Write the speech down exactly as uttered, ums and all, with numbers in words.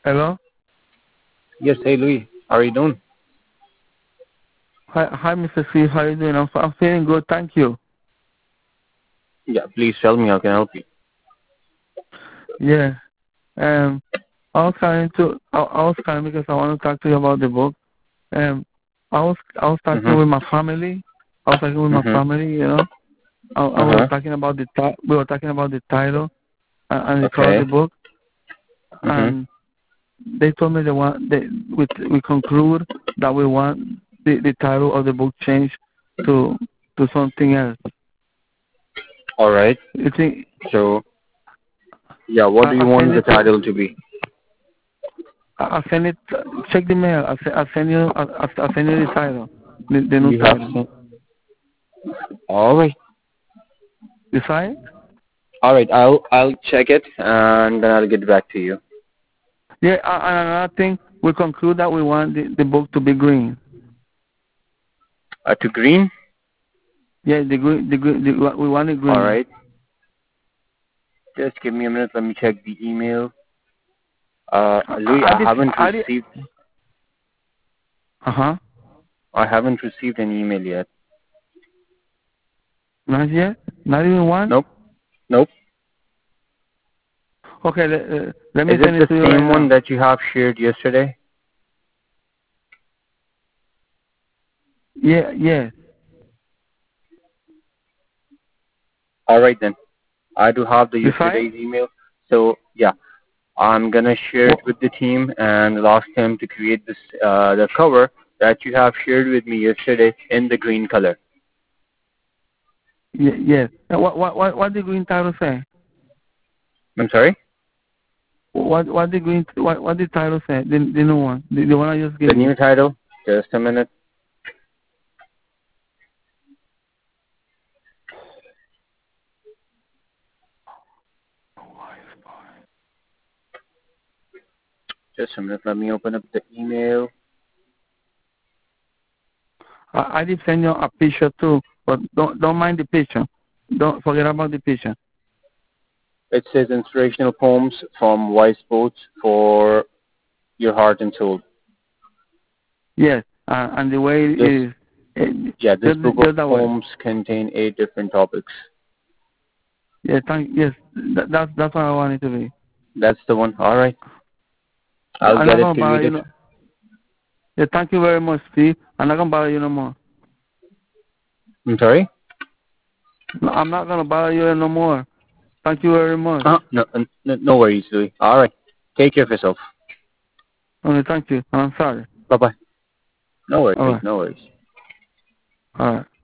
Hello? Yes, hey Louis, how are you doing? Hi, hi, Mister Steve. How are you doing? I'm, I'm feeling good. Thank you. Yeah, please tell me how can I help you. Yeah. Um, I was calling to. I, I was calling because I want to talk to you about the book. Um, I was I was talking Mhm. with my family. I was talking with my Mhm. family. You know, I, I Uh was huh. talking about the ti- we were talking about the title and, and the cover of Okay. the book, Mhm. and they told me they want they we we conclude that we want the, the title of the book changed to to something else. All right. You think So, yeah, what I, do you I send want the it to title to be? I, I send it. Check the mail. I, se- I send you. I, I I send you the title, the, the new You have title. some. All right. You saw it? All right. I'll I'll check it and then I'll get back to you. Yeah. Uh, and another thing, we conclude that we want the, the book to be green. Uh, to green. Yeah, the green. The green. The, we want it All green. right. Just give me a minute. Let me check the email. Uh, I, Louis, I, I I did. haven't I did. received. Uh huh. I haven't received an email yet. Not yet. Not even one. Nope. Nope. Okay. Let, uh, let me Is it send it the to you right same one now. that you have shared yesterday? Yeah. Yeah. All right then. I do have the You saw it? yesterday's email. So yeah, I'm gonna share it Well, with the team and ask them to create this uh, the cover that you have shared with me yesterday in the green color. yeah. Yes. Uh, What what what what the green title say? I'm sorry. What what the green what what the title say? The the new one. The, the one I just The gave you. new title. Just a minute. Just a minute. Let me open up the email. I, I did send you a picture too, but don't don't mind the picture. Don't forget about the picture. It says inspirational poems from wise poets for your heart and soul. Yes, uh, and the way it This is, it, yeah, this just book of just that way. poems contain eight different topics. Yeah, thank yes, that, that's that's what I want it to be. That's the one. All right. Yeah, I'll I'm not get it gonna bother you. created. No, yeah, thank you very much, Steve. I'm not gonna bother you no more. I'm sorry. No, I'm not gonna bother you no more. Thank you very much. Uh, no, no, no worries, Louis. All right. Take care of yourself. Okay, thank you. I'm sorry. Bye bye. No All worries. right, No worries. all right.